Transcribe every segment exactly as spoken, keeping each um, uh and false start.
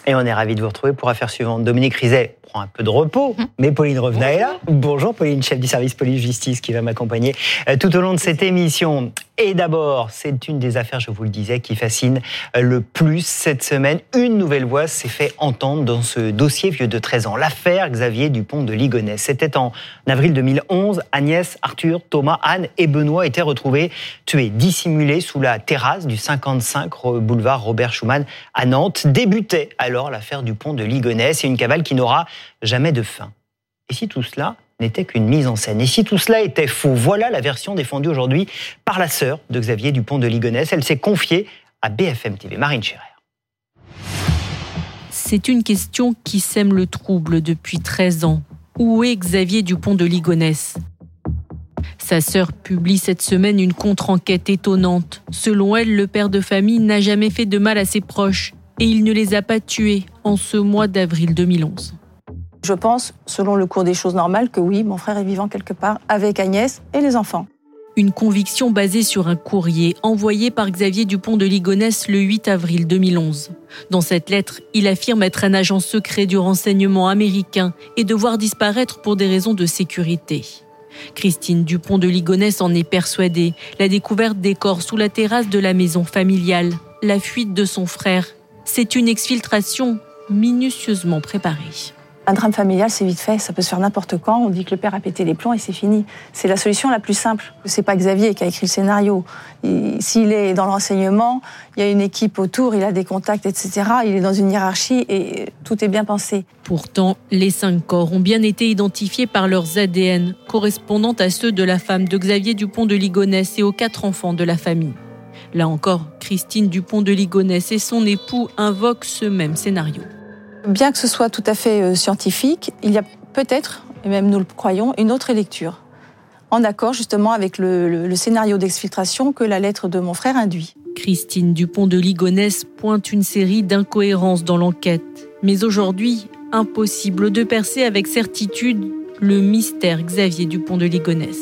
Et on est ravis de vous retrouver pour Affaires suivantes. Dominique Rizet prend un peu de repos, mmh. mais Pauline Revenat est là. Bonjour Pauline, chef du service police-justice qui va m'accompagner tout au long de cette émission. Et d'abord, c'est une des affaires, je vous le disais, qui fascine le plus cette semaine. Une nouvelle voix s'est fait entendre dans ce dossier vieux de treize ans. L'affaire Xavier Dupont de Ligonnès. C'était en avril deux mille onze. Agnès, Arthur, Thomas, Anne et Benoît étaient retrouvés tués, dissimulés sous la terrasse du cinquante-cinq boulevard Robert Schuman à Nantes. Débutait alors l'affaire Dupont de Ligonnès et une cavale qui n'aura jamais de fin. Et si tout cela n'était qu'une mise en scène. Et si tout cela était faux, voilà la version défendue aujourd'hui par la sœur de Xavier Dupont de Ligonnès. Elle s'est confiée à B F M T V. Marine Scherer. C'est une question qui sème le trouble depuis treize ans. Où est Xavier Dupont de Ligonnès ? Sa sœur publie cette semaine une contre-enquête étonnante. Selon elle, le père de famille n'a jamais fait de mal à ses proches et il ne les a pas tués en ce mois d'avril deux mille onze. Je pense, selon le cours des choses normales, que oui, mon frère est vivant quelque part avec Agnès et les enfants. Une conviction basée sur un courrier envoyé par Xavier Dupont de Ligonnès le huit avril deux mille onze. Dans cette lettre, il affirme être un agent secret du renseignement américain et devoir disparaître pour des raisons de sécurité. Christine Dupont de Ligonnès en est persuadée. La découverte des corps sous la terrasse de la maison familiale, la fuite de son frère, c'est une exfiltration minutieusement préparée. Un drame familial, c'est vite fait, ça peut se faire n'importe quand. On dit que le père a pété les plombs et c'est fini. C'est la solution la plus simple. C'est pas Xavier qui a écrit le scénario. Il, s'il est dans le renseignement, il y a une équipe autour, il a des contacts, et cetera. Il est dans une hiérarchie et tout est bien pensé. Pourtant, les cinq corps ont bien été identifiés par leurs A D N, correspondant à ceux de la femme de Xavier Dupont de Ligonnès et aux quatre enfants de la famille. Là encore, Christine Dupont de Ligonnès et son époux invoquent ce même scénario. Bien que ce soit tout à fait scientifique, il y a peut-être, et même nous le croyons, une autre lecture, en accord justement avec le, le, le scénario d'exfiltration que la lettre de mon frère induit. Christine Dupont de Ligonnès pointe une série d'incohérences dans l'enquête. Mais aujourd'hui, impossible de percer avec certitude le mystère Xavier Dupont de Ligonnès.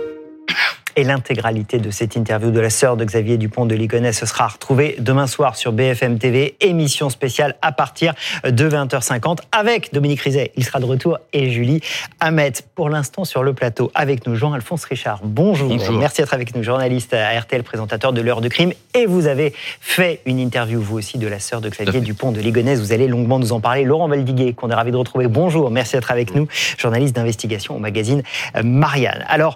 Et l'intégralité de cette interview de la sœur de Xavier Dupont de Ligonnès sera retrouvée demain soir sur B F M T V, émission spéciale à partir de vingt heures cinquante avec Dominique Rizet, il sera de retour, et Julie Hamet. Pour l'instant sur le plateau avec nous, Jean-Alphonse Richard. Bonjour. Bonjour. Merci d'être avec nous, journaliste à R T L, présentateur de l'heure de crime. Et vous avez fait une interview, vous aussi, de la sœur de Xavier Dupont de Ligonnès. Vous allez longuement nous en parler. Laurent Valdiguier, qu'on est ravi de retrouver. Bonjour, merci d'être avec nous, journaliste d'investigation au magazine Marianne. Alors,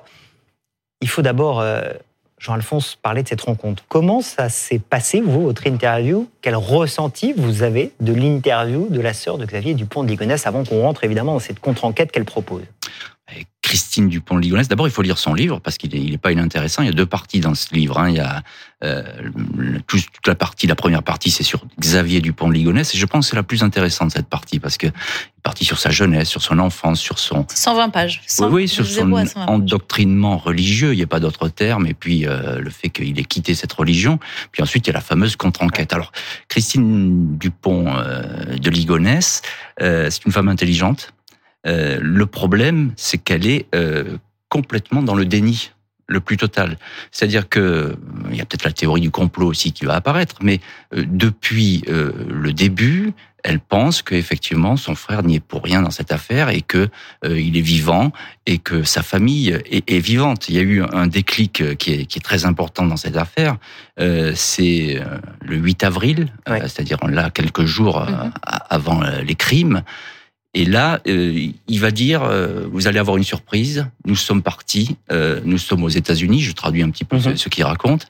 il faut d'abord, euh, Jean-Alphonse, parler de cette rencontre. Comment ça s'est passé, vous, votre interview ? Quel ressenti vous avez de l'interview de la sœur de Xavier Dupont de Ligonnès avant qu'on rentre évidemment dans cette contre-enquête qu'elle propose ? Christine Dupont de Ligonnès, d'abord il faut lire son livre parce qu'il est, il est pas inintéressant. Il y a deux parties dans ce livre. Hein. Il y a euh, toute la partie, la première partie, c'est sur Xavier Dupont de Ligonnès, et je pense que c'est la plus intéressante cette partie parce que partie sur sa jeunesse, sur son enfance, sur son cent vingt pages. cent, oui, oui, sur son endoctrinement religieux. Il n'y a pas d'autre terme. Et puis euh, le fait qu'il ait quitté cette religion. Puis ensuite il y a la fameuse contre-enquête. Alors Christine Dupont euh, de Ligonnès, euh, c'est une femme intelligente. Euh, le problème, c'est qu'elle est euh, complètement dans le déni le plus total. C'est-à-dire que il y a peut-être la théorie du complot aussi qui va apparaître, mais euh, depuis euh, le début, elle pense qu'effectivement son frère n'y est pour rien dans cette affaire et que euh, il est vivant et que sa famille est, est vivante. Il y a eu un déclic qui est, qui est très important dans cette affaire. Euh, c'est le huit avril, ouais. euh, c'est-à-dire là quelques jours mm-hmm. euh, avant les crimes. Et là, euh, il va dire, euh, vous allez avoir une surprise, nous sommes partis, euh, nous sommes aux États-Unis, je traduis un petit peu mm-hmm. ce, ce qu'il raconte,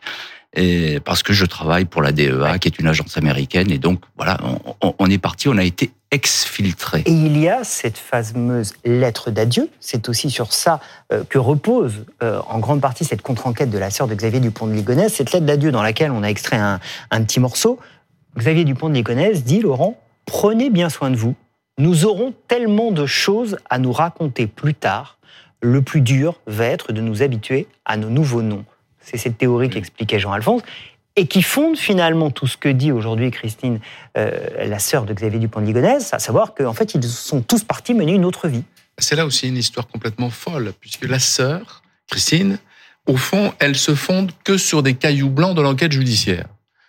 et parce que je travaille pour la D E A, ouais. qui est une agence américaine, et donc voilà, on, on est parti, on a été exfiltrés. Et il y a cette fameuse lettre d'adieu, c'est aussi sur ça euh, que repose euh, en grande partie cette contre-enquête de la sœur de Xavier Dupont de Ligonnès, cette lettre d'adieu dans laquelle on a extrait un, un petit morceau. Xavier Dupont de Ligonnès dit, Laurent, prenez bien soin de vous. Nous aurons tellement de choses à nous raconter plus tard. Le plus dur va être de nous habituer à nos nouveaux noms. C'est cette théorie qu'expliquait Jean-Alphonse et qui fonde finalement tout ce que dit aujourd'hui Christine, euh, la sœur de Xavier Dupont de Ligonnès, à savoir qu'en fait, ils sont tous partis mener une autre vie. C'est là aussi une histoire complètement folle, puisque la sœur, Christine, au fond, elle se fonde que sur des cailloux blancs de l'enquête judiciaire.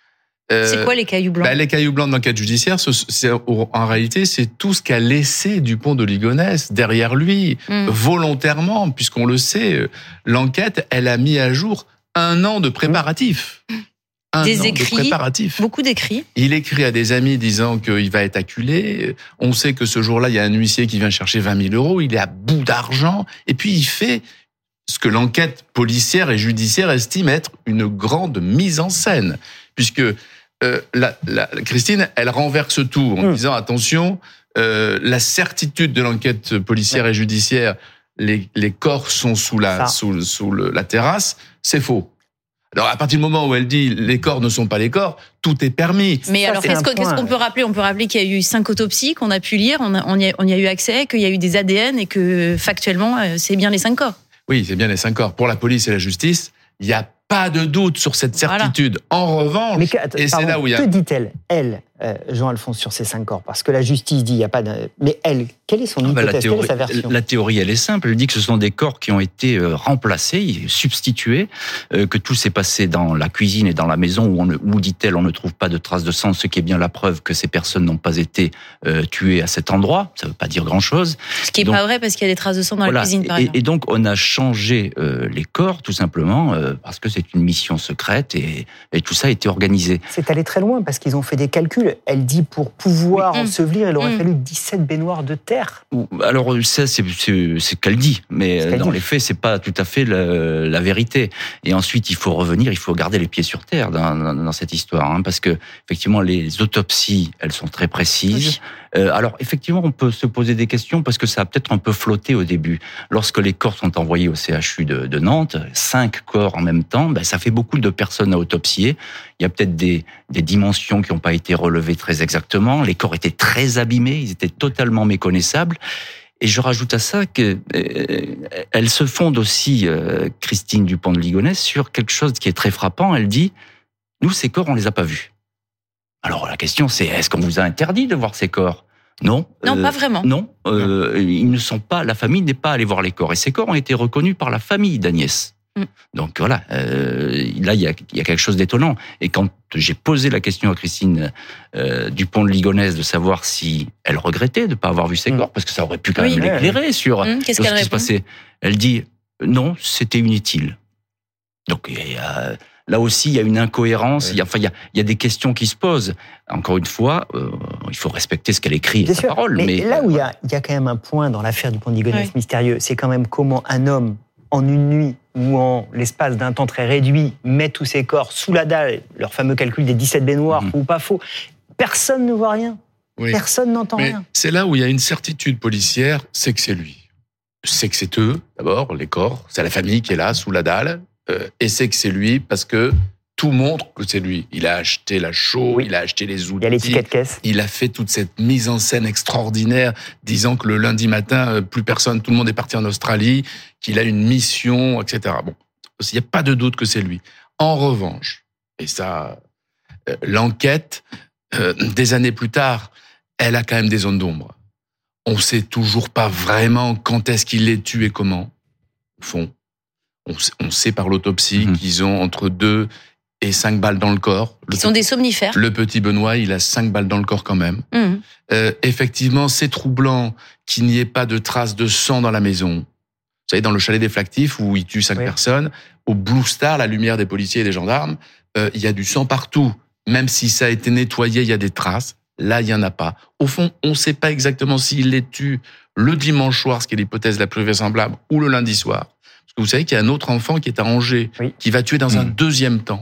Euh, c'est quoi les cailloux blancs? Bah, les cailloux blancs de l'enquête judiciaire, ce, c'est, en réalité, c'est tout ce qu'a laissé Dupont de Ligonnès derrière lui, mm. volontairement, puisqu'on le sait, l'enquête, elle a mis à jour un an de préparatifs. Un des an écrits, de préparatifs. Beaucoup d'écrits. Il écrit à des amis disant qu'il va être acculé. On sait que ce jour-là, il y a un huissier qui vient chercher vingt mille euros. Il est à bout d'argent. Et puis, il fait ce que l'enquête policière et judiciaire estime être une grande mise en scène. Puisque euh, la, la, Christine, elle renverse tout en mmh. disant, attention, euh, la certitude de l'enquête policière mmh. et judiciaire, les, les corps sont sous la, sous, sous le, la terrasse, c'est faux. Alors, à partir du moment où elle dit les corps ne sont pas les corps, tout est permis. Mais ça, alors, qu'est-ce, que, qu'est-ce qu'on peut rappeler? On peut rappeler qu'il y a eu cinq autopsies qu'on a pu lire, on, a, on, y a, on y a eu accès, qu'il y a eu des A D N et que, factuellement, c'est bien les cinq corps. Oui, c'est bien les cinq corps. Pour la police et la justice, il n'y a pas de doute sur cette certitude. Voilà. En revanche, mais que, attends, et pardon, c'est là où il y a... que dit-elle, elle, euh, Jean-Alphonse, sur ces cinq corps? Parce que la justice dit il n'y a pas de... Mais elle, quelle est son hypothèse? Ah bah, la théorie, quelle est sa version? La théorie, elle est simple. Elle dit que ce sont des corps qui ont été euh, remplacés, substitués, euh, que tout s'est passé dans la cuisine et dans la maison où, on, où dit-elle, on ne trouve pas de traces de sang, ce qui est bien la preuve que ces personnes n'ont pas été euh, tuées à cet endroit. Ça ne veut pas dire grand-chose. Ce qui n'est pas vrai parce qu'il y a des traces de sang dans voilà. la cuisine, par et, exemple. Et donc, on a changé euh, les corps, tout simplement, euh, parce que c'est une mission secrète et, et tout ça a été organisé. C'est allé très loin parce qu'ils ont fait des calculs. Elle dit pour pouvoir oui. ensevelir, il aurait mmh. fallu dix-sept baignoires de terre. Alors ça, c'est, c'est, c'est ce qu'elle dit, mais ce qu'elle dans dit. Les faits, c'est pas tout à fait la, la vérité. Et ensuite, il faut revenir, il faut garder les pieds sur terre dans, dans, dans cette histoire, hein, parce que effectivement, les autopsies, elles sont très précises. Oui. Euh, alors effectivement, on peut se poser des questions parce que ça a peut-être un peu flotté au début. Lorsque les corps sont envoyés au C H U de, de Nantes, cinq corps en même temps, ben, ça fait beaucoup de personnes à autopsier. Il y a peut-être des, des dimensions qui n'ont pas été relevées très exactement. Les corps étaient très abîmés, ils étaient totalement méconnaissables. Et je rajoute à ça que euh, elle se fonde aussi, euh, Christine Dupont de Ligonnès, sur quelque chose qui est très frappant. Elle dit, nous, ces corps, on les a pas vus. Alors la question, c'est, est-ce qu'on vous a interdit de voir ces corps? Non. Non, euh, pas vraiment. Non, euh, ils ne sont pas. La famille n'est pas allée voir les corps, et ces corps ont été reconnus par la famille d'Agnès. Mm. Donc voilà, euh, là il y a, il y a quelque chose d'étonnant. Et quand j'ai posé la question à Christine euh, Dupont de Ligonnès de savoir si elle regrettait de ne pas avoir vu ses mm. corps, parce que ça aurait pu quand oui. même l'éclairer sur, mm. sur ce qui se passait, elle dit non, c'était inutile. Donc il y a, là aussi il y a une incohérence. Ouais. Il y a, enfin il y a, il y a des questions qui se posent. Encore une fois, euh, il faut respecter ce qu'elle écrit et sa parole. Mais, mais là où il y a, il y a quand même un point dans l'affaire Dupont de Ligonnès ouais. mystérieux, c'est quand même comment un homme en une nuit ou en l'espace d'un temps très réduit, met tous ses corps sous la dalle, leur fameux calcul des dix-sept baignoires, mmh. ou pas faux. Personne ne voit rien. Oui. Personne n'entend Mais rien. C'est là où il y a une certitude policière, c'est que c'est lui. C'est que c'est eux, d'abord, les corps. C'est la famille qui est là, sous la dalle. Euh, et c'est que c'est lui parce que tout montre que c'est lui. Il a acheté la chaux, oui. il a acheté les outils. Il y a les tickets de caisse. Il a fait toute cette mise en scène extraordinaire, disant que le lundi matin, plus personne, tout le monde est parti en Australie, qu'il a une mission, et cetera. Bon, il n'y a pas de doute que c'est lui. En revanche, et ça, euh, l'enquête, euh, des années plus tard, elle a quand même des zones d'ombre. On ne sait toujours pas vraiment quand est-ce qu'il les tue et comment. Au fond, on sait, on sait par l'autopsie mmh. qu'ils ont entre deux et cinq balles dans le corps. Ils sont des somnifères. Le petit Benoît, il a cinq balles dans le corps quand même. Mmh. Euh, effectivement, c'est troublant qu'il n'y ait pas de traces de sang dans la maison. Vous savez, dans le chalet des Flactifs, où il tue cinq oui. personnes, au Blue Star, la lumière des policiers et des gendarmes, euh, il y a du sang partout. Même si ça a été nettoyé, il y a des traces. Là, il n'y en a pas. Au fond, on ne sait pas exactement s'il les tue le dimanche soir, ce qui est l'hypothèse la plus vraisemblable, ou le lundi soir. Parce que vous savez qu'il y a un autre enfant qui est à Angers, oui. qui va tuer dans mmh. un deuxième temps.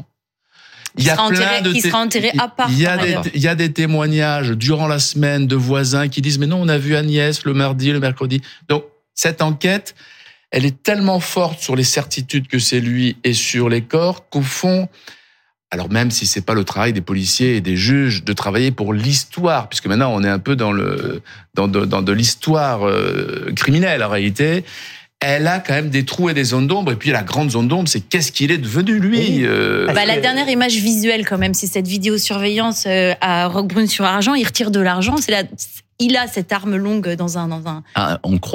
Il y a plein enterré, de qui sera enterré à part. Il y a des, il y a des témoignages durant la semaine de voisins qui disent mais non, on a vu Agnès le mardi, le mercredi. Donc cette enquête, elle est tellement forte sur les certitudes que c'est lui et sur les corps qu'au fond, alors même si c'est pas le travail des policiers et des juges de travailler pour l'histoire, puisque maintenant on est un peu dans le dans de, dans de l'histoire euh, criminelle en réalité. Elle a quand même des trous et des zones d'ombre. Et puis la grande zone d'ombre, c'est qu'est-ce qu'il est devenu, lui oui. euh... bah, La dernière image visuelle, quand même, c'est cette vidéosurveillance euh, à Roquebrune-sur-Argent. Il retire de l'argent. C'est la... Il a cette arme longue dans un... Dans un... Ah, on croit.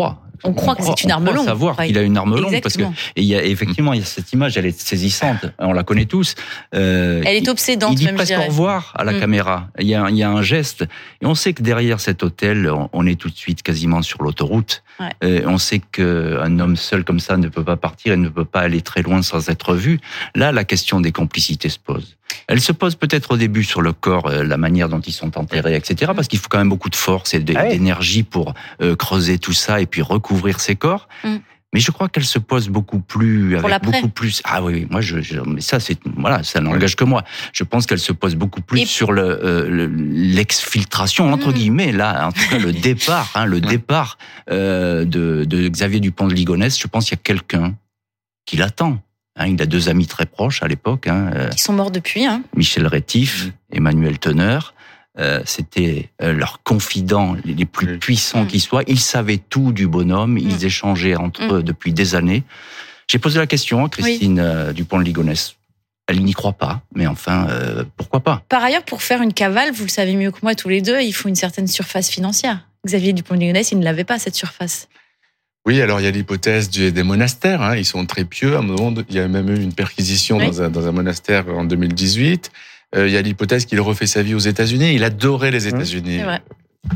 On croit que c'est une arme longue. On longue. croit savoir ouais. qu'il a une arme longue. Exactement. Parce que, et il y a, effectivement, il y a cette image, elle est saisissante. On la connaît tous. Euh, elle est obsédante, il, il dit même, presque je dirais. au revoir à la mm. caméra. Il y, a, il y a un geste. Et on sait que derrière cet hôtel, on, on est tout de suite quasiment sur l'autoroute. Ouais. Euh, on sait qu'un homme seul comme ça ne peut pas partir et ne peut pas aller très loin sans être vu. Là, la question des complicités se pose. Elle se pose peut-être au début sur le corps, euh, la manière dont ils sont enterrés, et cetera. Parce qu'il faut quand même beaucoup de force et de, ah oui. d'énergie pour euh, creuser tout ça et puis recouvrir ces corps. Mm. Mais je crois qu'elle se pose beaucoup plus, pour avec beaucoup plus. Ah oui, oui, moi, je, je, mais ça, c'est voilà, ça n'engage que moi. Je pense qu'elle se pose beaucoup plus et sur le, euh, le l'exfiltration entre mmh. guillemets là, en tout cas le départ, hein, le départ euh, de, de Xavier Dupont de Ligonnès. Je pense qu'il y a quelqu'un qui l'attend. Hein, il a deux amis très proches à l'époque. Hein, euh, qui sont morts depuis. Hein. Michel Rétif, mmh. Emmanuel Teneur. Euh, c'était euh, leurs confidents les plus oui. puissants mmh. qui soient. Ils savaient tout du bonhomme. Ils mmh. échangeaient entre mmh. eux depuis des années. J'ai posé la question à Christine oui. euh, Dupont de Ligonnès. Elle n'y croit pas, mais enfin, euh, pourquoi pas ? Par ailleurs, pour faire une cavale, vous le savez mieux que moi tous les deux, il faut une certaine surface financière. Xavier Dupont de Ligonnès, il ne l'avait pas, cette surface. Oui, alors il y a l'hypothèse des monastères. Hein, ils sont très pieux. À un moment, il y a même eu une perquisition oui. dans, un, dans un monastère en deux mille dix-huit. Euh, il y a l'hypothèse qu'il refait sa vie aux États-Unis. Il adorait les États-Unis. C'est vrai.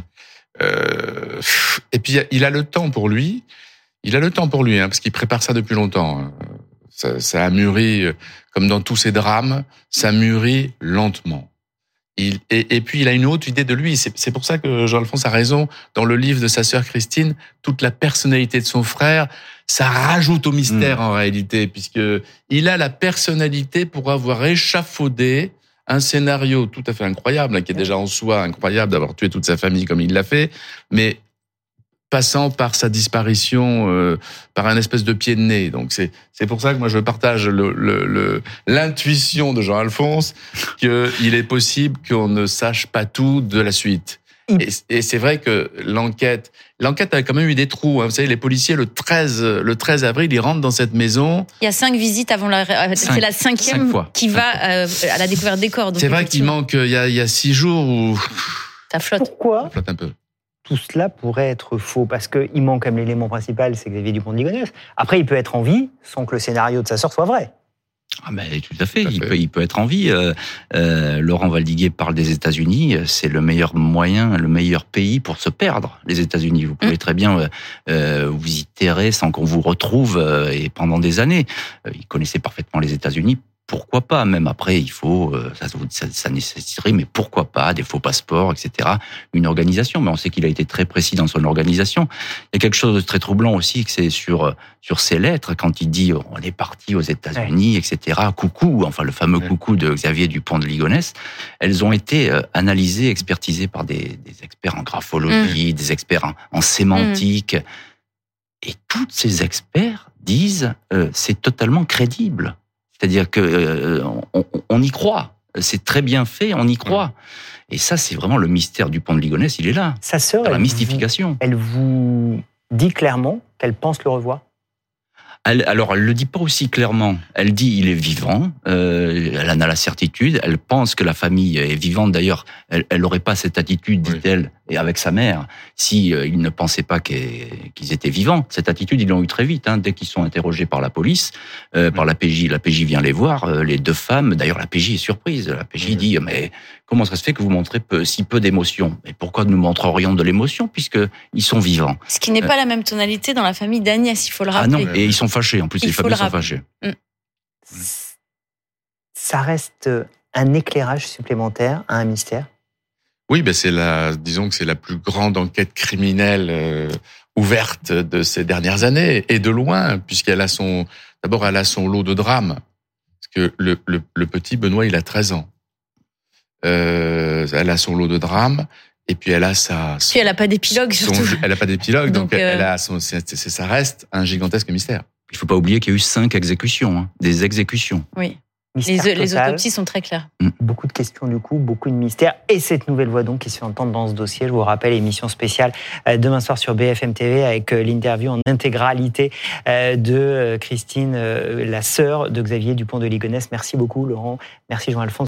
Euh, et puis il a le temps pour lui. Il a le temps pour lui, hein, parce qu'il prépare ça depuis longtemps. Ça, ça a mûri, comme dans tous ces drames, ça mûrit lentement. Il, et, et puis il a une autre idée de lui. C'est, c'est pour ça que Jean-Alphonse a raison. Dans le livre de sa sœur Christine, toute la personnalité de son frère, ça rajoute au mystère mmh. en réalité, puisque il a la personnalité pour avoir échafaudé un scénario tout à fait incroyable, qui est déjà en soi incroyable d'avoir tué toute sa famille comme il l'a fait, mais passant par sa disparition, euh, par un espèce de pied de nez. Donc c'est c'est pour ça que moi je partage le, le, le l'intuition de Jean-Alphonse qu'il est possible qu'on ne sache pas tout de la suite. Et, et c'est vrai que l'enquête, l'enquête a quand même eu des trous. Hein. Vous savez, les policiers le treize, le treize avril, ils rentrent dans cette maison. Il y a cinq visites avant la. Cinq, c'est la cinquième cinq qui va euh, à la découverte des corps. Donc c'est vrai qu'il manque. Il y a, il y a six jours où ça flotte. Pourquoi ça flotte un peu. Tout cela pourrait être faux parce qu'il manque comme l'élément principal, c'est Xavier Dupont de Ligonnès. Après, il peut être en vie sans que le scénario de sa sœur soit vrai. Ah ben, tout à fait, tout à il, fait. Peut, il peut être en vie. Euh, euh, Laurent Valdiguier parle des États-Unis, c'est le meilleur moyen, le meilleur pays pour se perdre, les États-Unis. Vous pouvez mmh. très bien euh, vous y terrer sans qu'on vous retrouve euh, et pendant des années. Euh, il connaissait parfaitement les États-Unis. Pourquoi pas? Même après, il faut, ça, ça, ça nécessiterait, mais pourquoi pas des faux passeports, et cetera. Une organisation, mais on sait qu'il a été très précis dans son organisation. Il y a quelque chose de très troublant aussi, que c'est sur sur ses lettres quand il dit on est parti aux États-Unis, ouais. et cetera. Coucou, enfin le fameux ouais. coucou de Xavier Dupont de Ligonnès. Elles ont été analysées, expertisées par des, des experts en graphologie, mmh. des experts en, en sémantique, mmh. et tous ces experts disent euh, c'est totalement crédible. C'est-à-dire que euh, on, on y croit, c'est très bien fait, on y croit. Et ça, c'est vraiment le mystère du Dupont de Ligonnès, il est là. Sa sœur, dans la mystification. Vous, elle vous dit clairement qu'elle pense le revoir? Elle, alors, elle le dit pas aussi clairement. Elle dit il est vivant. Euh, elle en a la certitude. Elle pense que la famille est vivante. D'ailleurs, elle, elle aurait pas cette attitude, dit-elle, oui. et avec sa mère, si euh, ils ne pensaient pas qu'ils étaient vivants. Cette attitude, ils l'ont eu très vite. Hein, dès qu'ils sont interrogés par la police, euh, oui. par la P J, la P J vient les voir. Euh, les deux femmes. D'ailleurs, la P J est surprise. La P J oui. dit mais comment ça se fait que vous montrez peu, si peu d'émotion? Et pourquoi nous montrerions de l'émotion puisque ils sont vivants? Ce qui n'est euh, pas la même tonalité dans la famille d'Agnès, il faut le rappeler. Ah non, et ils sont fâchés. En plus, il les familles sont fâchées. Mmh. Ça reste un éclairage supplémentaire à un mystère. Oui, ben c'est la, disons que c'est la plus grande enquête criminelle euh, ouverte de ces dernières années, et de loin, puisqu'elle a son, d'abord elle a son lot de drames. Parce que le, le, le petit Benoît, il a treize ans. Euh, elle a son lot de drames. Et puis elle a sa. Son, puis elle a pas d'épilogue son, surtout. Elle a pas d'épilogue, donc, donc euh... elle a son. C'est, c'est, ça reste un gigantesque mystère. Il faut pas oublier qu'il y a eu cinq exécutions, hein, des exécutions. Oui. Les, les autopsies sont très claires. Mmh. Beaucoup de questions du coup, beaucoup de mystères. Et cette nouvelle voix donc qui se fait entendre dans ce dossier. Je vous rappelle, émission spéciale demain soir sur B F M T V avec l'interview en intégralité de Christine, la sœur de Xavier Dupont de Ligonnès. Merci beaucoup Laurent. Merci Jean-Alphonse.